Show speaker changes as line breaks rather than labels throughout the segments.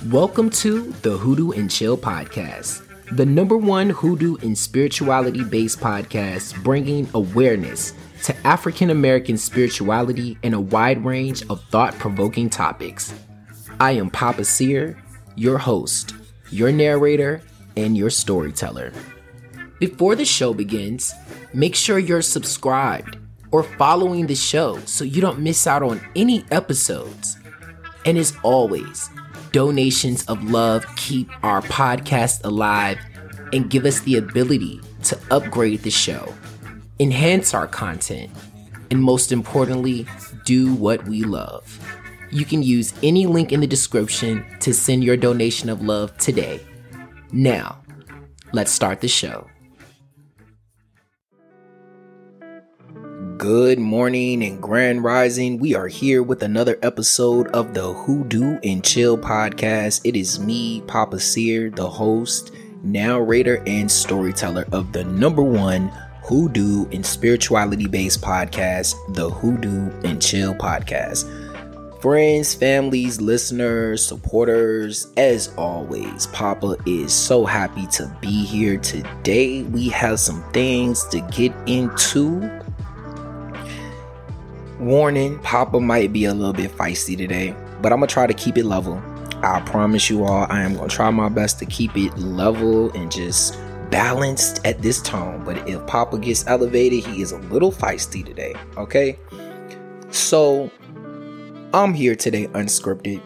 Welcome to the Hoodoo and Chill podcast, the number one hoodoo and spirituality-based podcast bringing awareness to African American spirituality and a wide range of thought-provoking topics. I am Papa Seer, your host, your narrator, and your storyteller. Before the show begins, make sure you're subscribed or following the show so you don't miss out on any episodes. And as always, donations of love keep our podcast alive and give us the ability to upgrade the show, enhance our content, and most importantly, do what we love. You can use any link in the description to send your donation of love today. Now, let's start the show. Good morning and grand rising. We are here with another episode of the Hoodoo and Chill podcast. It is me, Papa Seer, the host, narrator, and storyteller of the number one hoodoo and spirituality based podcast, the Hoodoo and Chill podcast. Friends, families, listeners, supporters, as always, Papa is so happy to be here today. We have some things to get into. Warning, Papa might be a little bit feisty today, but I'm going to try to keep it level. I promise you all, I am going to try my best to keep it level and just balanced at this tone. But if Papa gets elevated, he is a little feisty today, okay? So, I'm here today unscripted.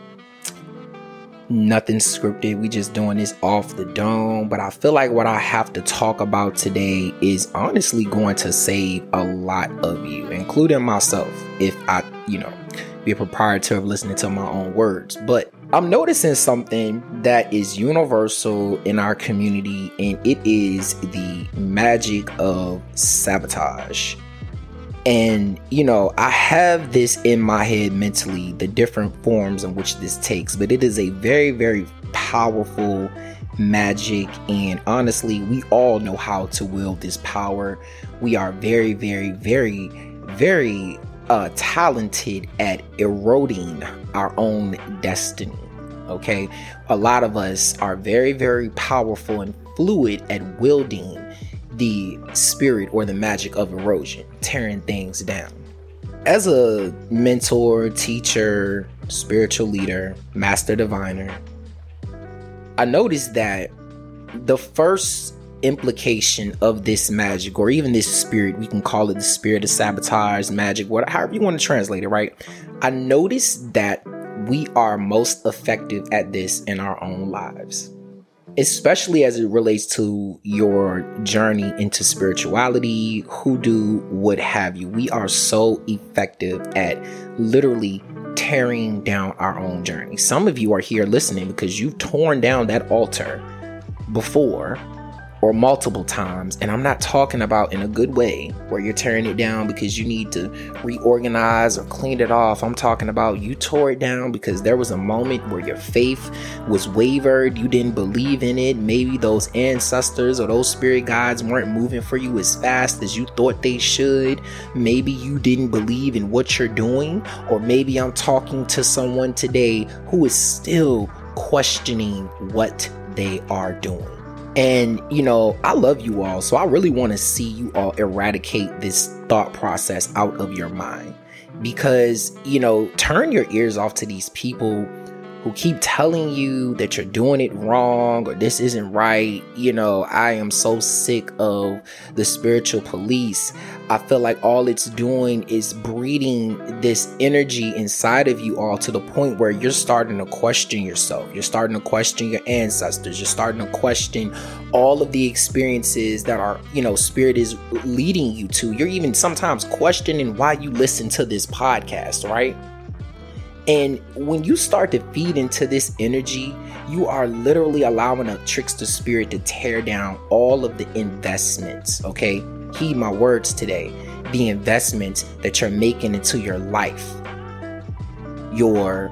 Nothing scripted. We just doing this off the dome. But I feel like what I have to talk about today is honestly going to save a lot of you, including myself, if I, be a proprietor of listening to my own words. But I'm noticing something that is universal in our community, and it is the magic of sabotage. And, I have this in my head mentally, the different forms in which this takes, but it is a very, very powerful magic. And honestly, we all know how to wield this power. We are very, very, very, very talented at eroding our own destiny. Okay. A lot of us are very, very powerful and fluid at wielding the spirit or the magic of erosion, tearing things down. As a mentor, teacher, spiritual leader, master diviner, I noticed that the first implication of this magic, or even this spirit, we can call it the spirit of sabotage, magic, however you want to translate it, right? I noticed that we are most effective at this in our own lives, especially as it relates to your journey into spirituality, hoodoo, what have you. We are so effective at literally tearing down our own journey. Some of you are here listening because you've torn down that altar before or multiple times. And I'm not talking about in a good way where you're tearing it down because you need to reorganize or clean it off. I'm talking about you tore it down because there was a moment where your faith was wavered. You didn't believe in it. Maybe those ancestors or those spirit guides weren't moving for you as fast as you thought they should. Maybe you didn't believe in what you're doing. Or maybe I'm talking to someone today who is still questioning what they are doing. And, I love you all. So I really want to see you all eradicate this thought process out of your mind. Because, turn your ears off to these people who keep telling you that you're doing it wrong or this isn't right. I am so sick of the spiritual police. I feel like all it's doing is breeding this energy inside of you all to the point where you're starting to question yourself. You're starting to question your ancestors. You're starting to question all of the experiences that our, spirit is leading you to. You're even sometimes questioning why you listen to this podcast, right? And when you start to feed into this energy, you are literally allowing a trickster spirit to tear down all of the investments, okay? Heed my words today. The investments that you're making into your life, your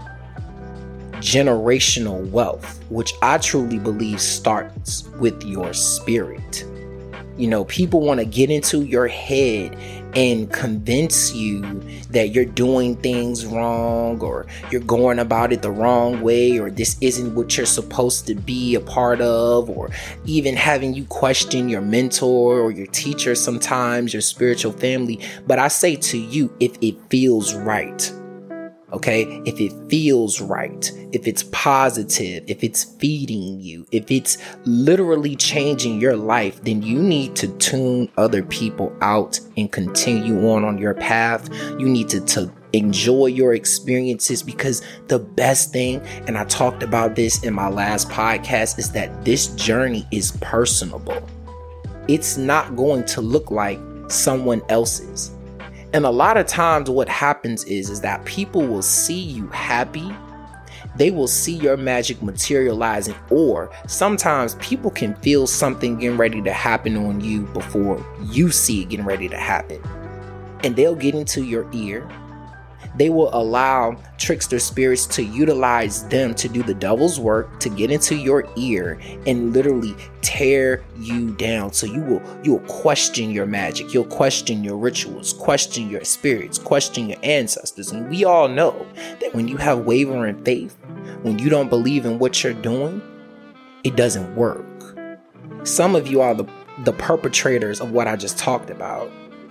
generational wealth, which I truly believe starts with your spirit. You know, people want to get into your head and convince you that you're doing things wrong, or you're going about it the wrong way, or this isn't what you're supposed to be a part of, or even having you question your mentor or your teacher, sometimes your spiritual family. But I say to you, if it feels right, okay, if it feels right, if it's positive, if it's feeding you, if it's literally changing your life, then you need to tune other people out and continue on your path. You need to enjoy your experiences, because the best thing, and I talked about this in my last podcast, is that this journey is personable. It's not going to look like someone else's. And a lot of times what happens is that people will see you happy. They will see your magic materializing, or sometimes people can feel something getting ready to happen on you before you see it getting ready to happen. And they'll get into your ear. They will allow trickster spirits to utilize them to do the devil's work, to get into your ear and literally tear you down. So you'll question your magic, you'll question your rituals, question your spirits, question your ancestors. And we all know that when you have wavering faith, when you don't believe in what you're doing, it doesn't work. Some of you are the perpetrators of what I just talked about.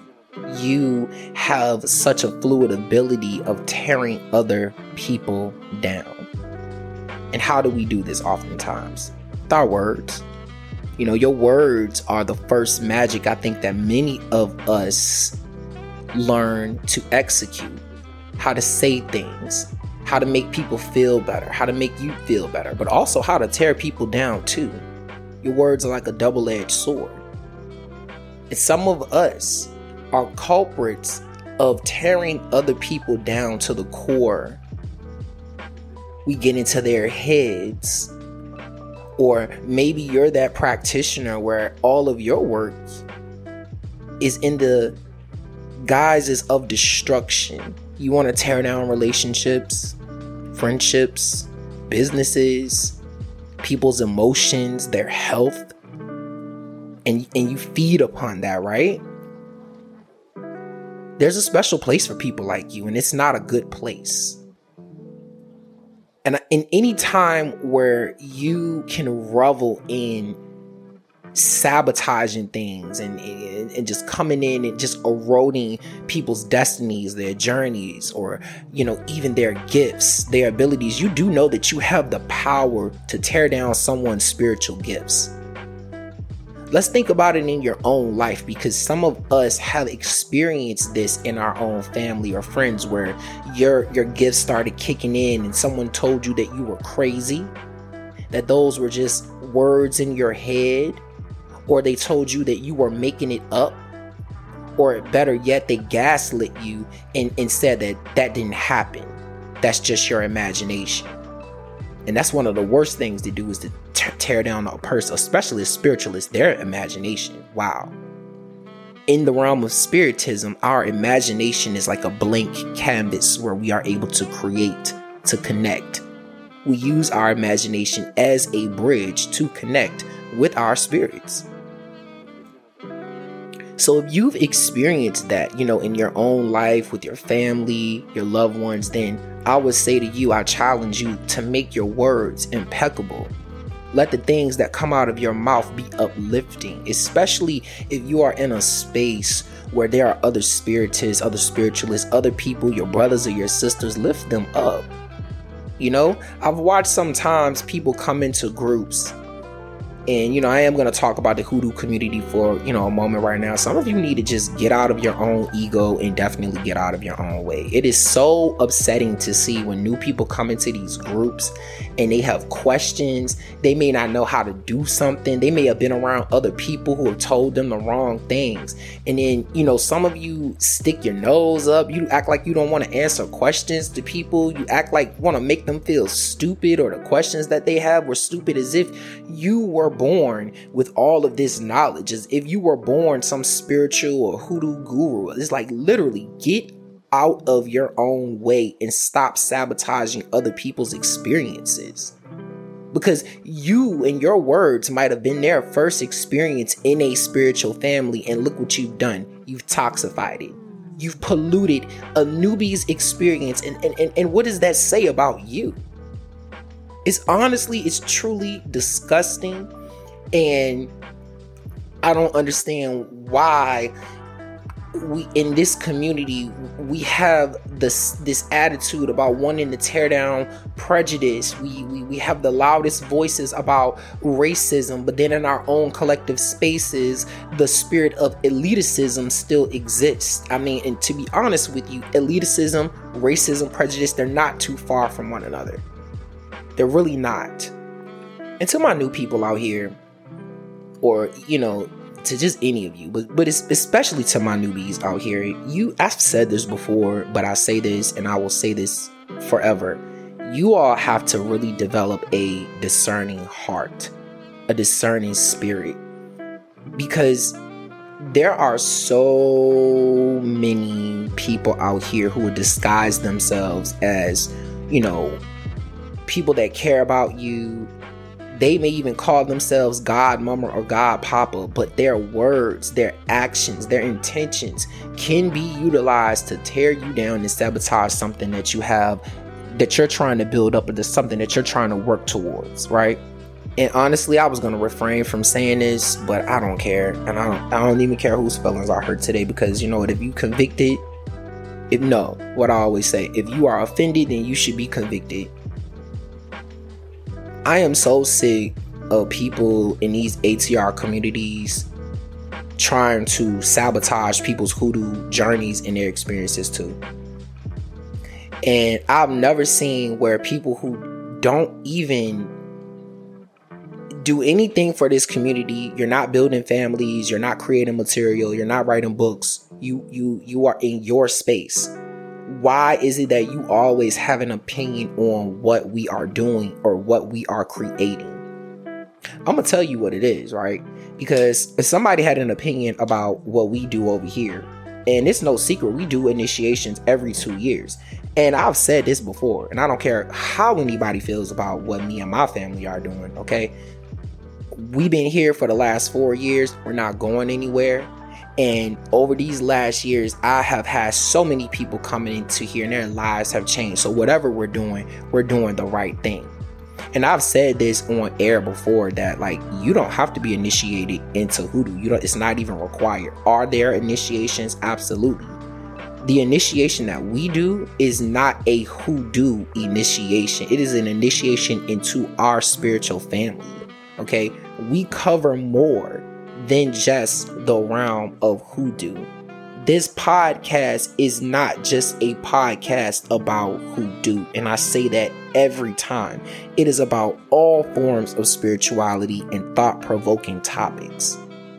You have such a fluid ability of tearing other people down. And how do we do this oftentimes? With our words. You know, your words are the first magic I think that many of us learn to execute. How to say things, how to make people feel better, how to make you feel better, but also how to tear people down too. Your words are like a double-edged sword. And some of us are culprits of tearing other people down to the core. We get into their heads, or maybe you're that practitioner where all of your work is in the guises of destruction. You want to tear down relationships, friendships, businesses, people's emotions, their health, and you feed upon that, right? There's a special place for people like you, and it's not a good place. And in any time where you can revel in sabotaging things and just coming in and just eroding people's destinies, their journeys, or, you know, even their gifts, their abilities, you do know that you have the power to tear down someone's spiritual gifts. Let's think about it in your own life, because some of us have experienced this in our own family or friends, where your gifts started kicking in and someone told you that you were crazy, that those were just words in your head, or they told you that you were making it up, or better yet, they gaslit you and said that didn't happen. That's just your imagination. And that's one of the worst things to do, is to tear down a person, especially a spiritualist, their imagination. Wow. In the realm of spiritism, our imagination is like a blank canvas where we are able to create, to connect. We use our imagination as a bridge to connect with our spirits. So if you've experienced that, you know, in your own life, with your family, your loved ones, then I would say to you, I challenge you to make your words impeccable. Let the things that come out of your mouth be uplifting, especially if you are in a space where there are other spiritists, other spiritualists, other people, your brothers or your sisters. Lift them up. You know, I've watched sometimes people come into groups, and, you know, I am going to talk about the hoodoo community for, you know, a moment right now. Some of you need to just get out of your own ego and definitely get out of your own way. It is so upsetting to see when new people come into these groups and they have questions. They may not know how to do something. They may have been around other people who have told them the wrong things. And then, you know, some of you stick your nose up. You act like you don't want to answer questions to people. You act like you want to make them feel stupid, or the questions that they have were stupid, as if you were born with all of this knowledge, as if you were born some spiritual or hoodoo guru. It's like, literally, get out of your own way and stop sabotaging other people's experiences. Because you and your words might have been their first experience in a spiritual family, and look what you've done. You've toxified it. You've polluted a newbie's experience. And what does that say about you? It's truly disgusting. And I don't understand why we in this community we have this attitude about wanting to tear down prejudice. We have the loudest voices about racism, but then in our own collective spaces the spirit of elitism still exists. I mean, and to be honest with you, elitism, racism, prejudice, they're not too far from one another. They're really not. And to my new people out here, or to just any of you, but it's especially to my newbies out here, I've said this before, but I say this and I will say this forever. You all have to really develop a discerning heart, a discerning spirit, because there are so many people out here who will disguise themselves as, people that care about you. They may even call themselves God Mama or God Papa, but their words, their actions, their intentions can be utilized to tear you down and sabotage something that you have, that you're trying to build up, or something that you're trying to work towards, right? And honestly, I was going to refrain from saying this, but I don't care. And I don't even care whose feelings are hurt today, because you know what, if you convicted, what I always say, if you are offended, then you should be convicted. I am so sick of people in these ATR communities trying to sabotage people's hoodoo journeys and their experiences too. And I've never seen where people who don't even do anything for this community, you're not building families, you're not creating material, you're not writing books, you are in your space. Why is it that you always have an opinion on what we are doing or what we are creating? I'm going to tell you what it is, right? Because if somebody had an opinion about what we do over here, and it's no secret, we do initiations every 2 years. And I've said this before, and I don't care how anybody feels about what me and my family are doing, okay? We've been here for the last 4 years. We're not going anywhere. And over these last years, I have had so many people coming into here and their lives have changed. So whatever we're doing the right thing. And I've said this on air before that, like, you don't have to be initiated into hoodoo. It's not even required. Are there initiations? Absolutely. The initiation that we do is not a hoodoo initiation. It is an initiation into our spiritual family. Okay. We cover more than just the realm of hoodoo. This podcast is not just a podcast about hoodoo, and I say that every time. It is about all forms of spirituality and thought-provoking topics.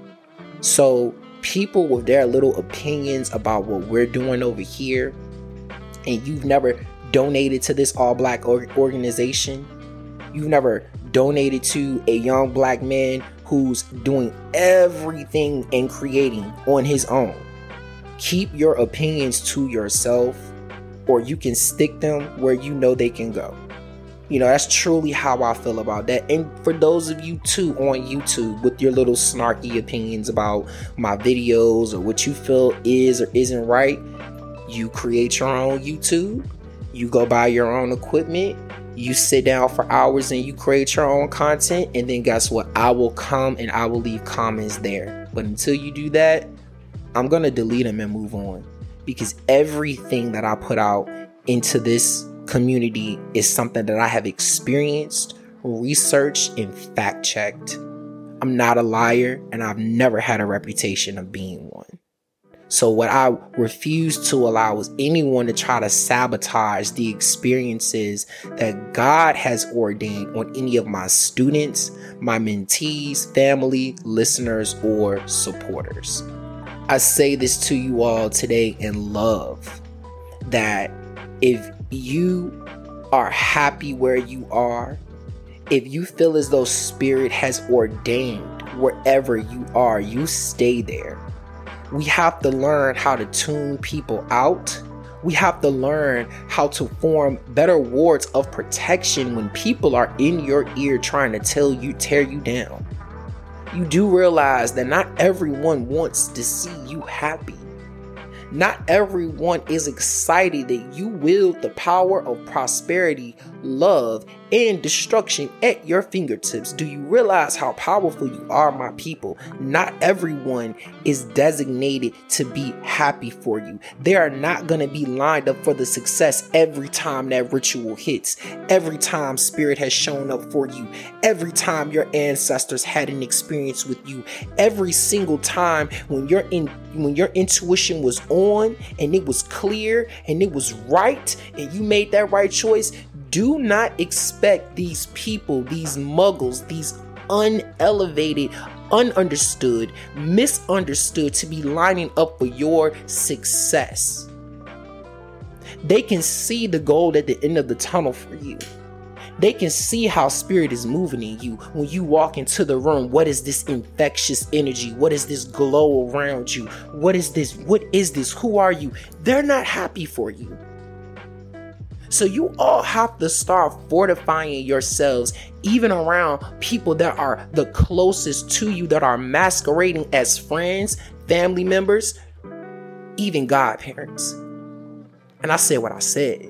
So people with their little opinions about what we're doing over here, and you've never donated to this all-black organization, you've never donated to a young black man who's doing everything and creating on his own, keep your opinions to yourself, or you can stick them where you know they can go. That's truly how I feel about that. And for those of you too on YouTube with your little snarky opinions about my videos or what you feel is or isn't right, you create your own YouTube, you go buy your own equipment, you sit down for hours and you create your own content, and then guess what? I will come and I will leave comments there. But until you do that, I'm going to delete them and move on, because everything that I put out into this community is something that I have experienced, researched, and fact-checked. I'm not a liar, and I've never had a reputation of being one. So what I refuse to allow is anyone to try to sabotage the experiences that God has ordained on any of my students, my mentees, family, listeners, or supporters. I say this to you all today in love, that if you are happy where you are, if you feel as though Spirit has ordained wherever you are, you stay there. We have to learn how to tune people out. We have to learn how to form better wards of protection when people are in your ear trying to tear you down. You do realize that not everyone wants to see you happy. Not everyone is excited that you wield the power of prosperity, love, and destruction at your fingertips. Do you realize how powerful you are, my people? Not everyone is designated to be happy for you. They are not going to be lined up for the success every time that ritual hits, every time spirit has shown up for you, every time your ancestors had an experience with you, every single time when your intuition was on and it was clear and it was right and you made that right choice. Do not expect these people, these muggles, these unelevated, ununderstood, misunderstood to be lining up for your success. They can see the gold at the end of the tunnel for you. They can see how spirit is moving in you when you walk into the room. What is this infectious energy? What is this glow around you? What is this? What is this? Who are you? They're not happy for you. So you all have to start fortifying yourselves, even around people that are the closest to you, that are masquerading as friends, family members, even godparents. And I said what I said.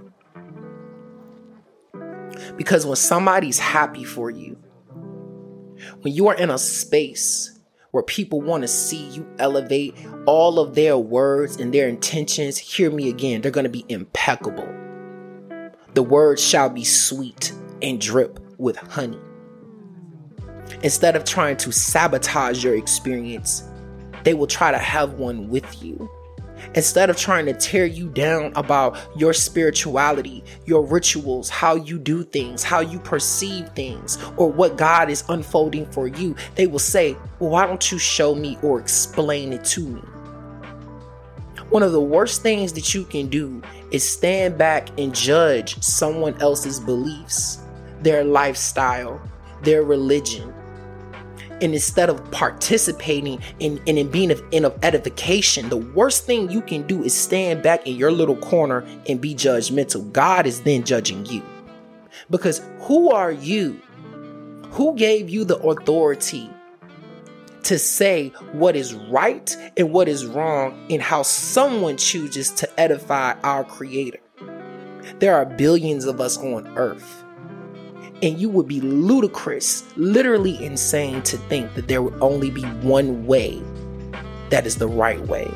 Because when somebody's happy for you, when you are in a space where people want to see you elevate, all of their words and their intentions, hear me again, they're going to be impeccable. The words shall be sweet and drip with honey. Instead of trying to sabotage your experience, they will try to have one with you. Instead of trying to tear you down about your spirituality, your rituals, how you do things, how you perceive things, or what God is unfolding for you, they will say, well, why don't you show me or explain it to me? One of the worst things that you can do is stand back and judge someone else's beliefs, their lifestyle, their religion. And instead of participating in being of edification, the worst thing you can do is stand back in your little corner and be judgmental. God is then judging you. Because who are you? Who gave you the authority to say what is right and what is wrong and how someone chooses to edify our Creator? There are billions of us on earth. And you would be ludicrous, literally insane to think that there would only be one way that is the right way.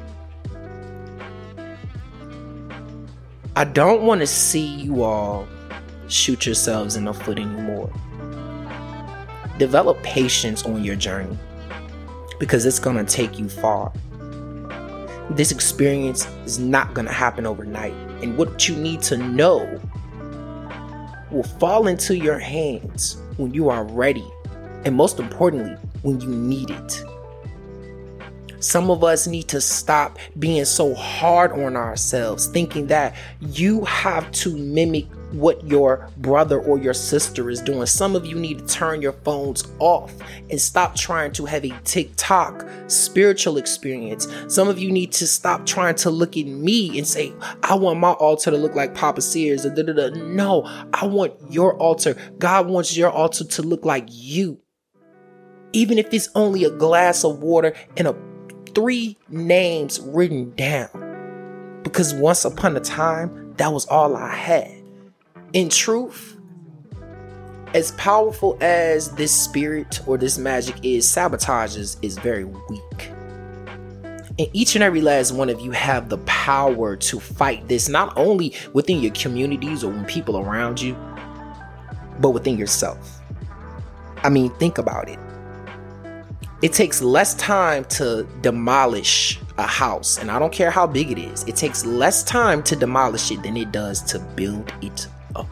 I don't want to see you all shoot yourselves in the foot anymore. Develop patience on your journey because it's going to take you far. This experience is not going to happen overnight. And what you need to know will fall into your hands when you are ready, and most importantly, when you need it. Some of us need to stop being so hard on ourselves, thinking that you have to mimic what your brother or your sister is doing. Some of you need to turn your phones off and stop trying to have a TikTok spiritual experience. Some of you need to stop trying to look at me and say, I want my altar to look like Papa Sears. No, I want your altar. God wants your altar to look like you. Even if it's only a glass of water and 3 names written down. Because once upon a time, that was all I had. In truth, as powerful as this spirit or this magic is, sabotage is very weak. And each and every last one of you have the power to fight this, not only within your communities or when people around you, but within yourself. I mean, think about it. It takes less time to demolish a house, and I don't care how big it is. It takes less time to demolish it than it does to build it up.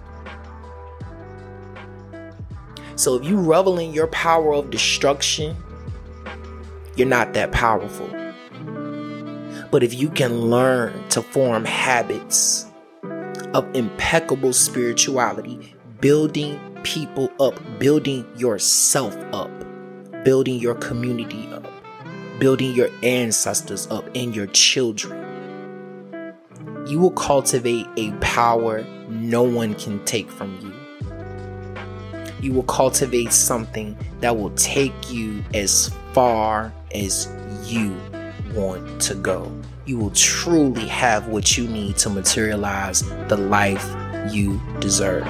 So if you revel in your power of destruction, you're not that powerful. But if you can learn to form habits of impeccable spirituality, building people up, building yourself up, building your community up, building your ancestors up and your children, You will cultivate a power no one can take from you. You will cultivate something that will take you as far as you want to go. You will truly have what you need to materialize the life you deserve.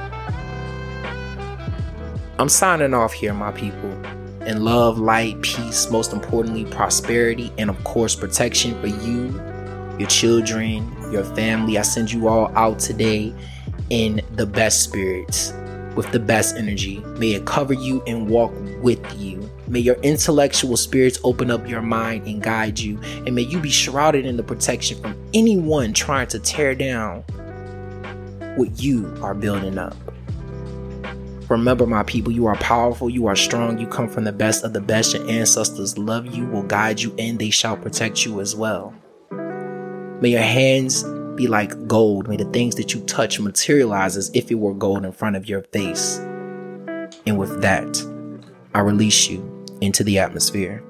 I'm signing off here, my people. In love, light, peace, most importantly, prosperity, and of course, protection for you, your children, your family. I send you all out today in the best spirits, with the best energy. May it cover you and walk with you. May your intellectual spirits open up your mind and guide you. And may you be shrouded in the protection from anyone trying to tear down what you are building up. Remember, my people, you are powerful, you are strong, you come from the best of the best. Your ancestors love you, will guide you, and they shall protect you as well. May your hands be like gold. May the things that you touch materialize as if it were gold in front of your face. And with that, I release you into the atmosphere.